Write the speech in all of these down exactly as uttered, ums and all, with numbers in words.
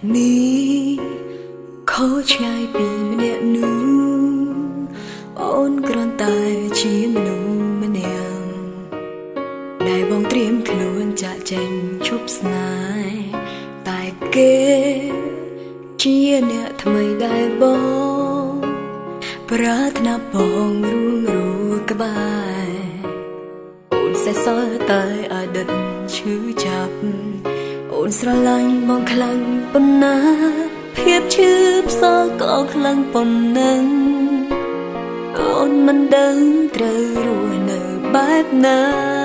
នេះខុសឆ្ងាយពីម្នាក់នោះអូនគ្រាន់តែជាមនុស្សម្នាក់ដែលបងត្រៀមខ្លួនចាក់ចែងឈប់ស្នេហ៍តែគេជាអ្នកថ្មីដែលបងប្រាថ្នាបងរួមរੂក្បែរអូនសេះសល់តែអតីតឈឺចាប់អូនស្រឡាញ់បងខ្លាំងប៉ុណ្ណាភាពឈឺផ្សោតក៏ខ្លាំងប៉ុណ្ណឹងអូនមិនដឹងត្រូវរស់នៅបែបណា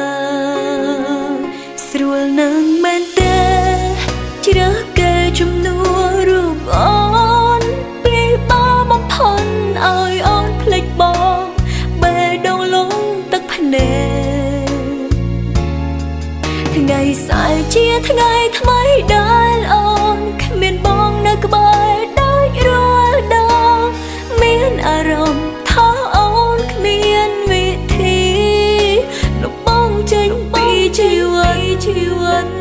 ស្រួលនឹងមែនទេជ្រើសគេជំនួសរូបអូនពីបាបំផុនឲ្យអូនភ្លេចបងបេះដូងលងទឹកភ្នែកថ្ងៃស្អែកជាថ្ងៃថ្មីដែលអូនគ្មានបងនៅក្បែរដូចរាល់ដងមានអារម្មណ៍ថាអូនគ្មានវិធីលុបបងចេញពីជីវិតជីវិត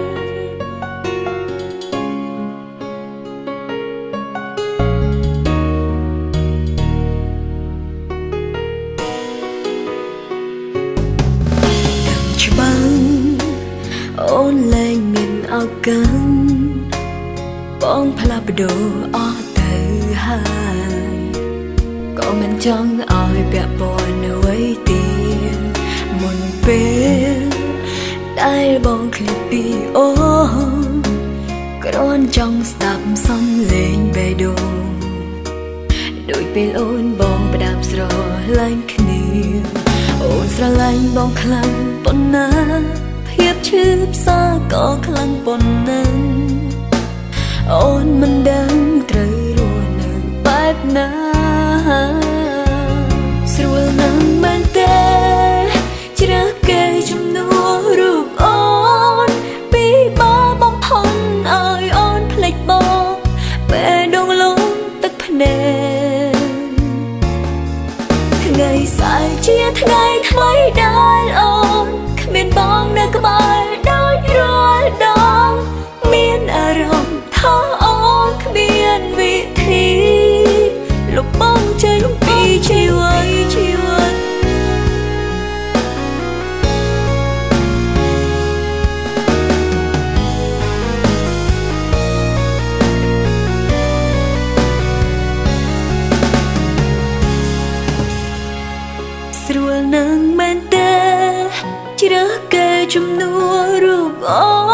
ច្បាំងអូនលែងមានឱកាសបងផ្លាស់ប្ដូរអស់ទៅហើយក៏មិនចង់ឲ្យពាក់ព័ន្ធអ្វីទៀតមុនពេលដែលបងឃ្លាតពីអូនគ្រាន់ចង់ស្ដាប់សំឡេងបេះដូងដូចពេលអូនបងផ្ដាំស្រឡាញ់គ្នាអូនស្រឡាញ់បងខ្លាំងប៉ុណ្ណាភាពឈឺផ្សាក៏ខ្លាំងប៉ុណ្ណឹងអូនមិនដឹងត្រូវរស់នៅបែបណាស្រួលនឹងមែនទេជ្រើសគេជំនួសរូបអូនពីបាបំផុនឲ្យអូនភ្លេចបងបេះដូងលងទឹកភ្នែកថ្ងៃស្អែកជាថ្ងៃថ្មីដែលអូនគ្មានបងនៅក្បែរដូចរាល់ដងមានអារម្មណ៍ថាអូនគ្មានវិធីលុបបងចេញពីជីវិតជីវិតស្រួលនឹងមែនទេជ្រើសគេជំនួសរូបអូ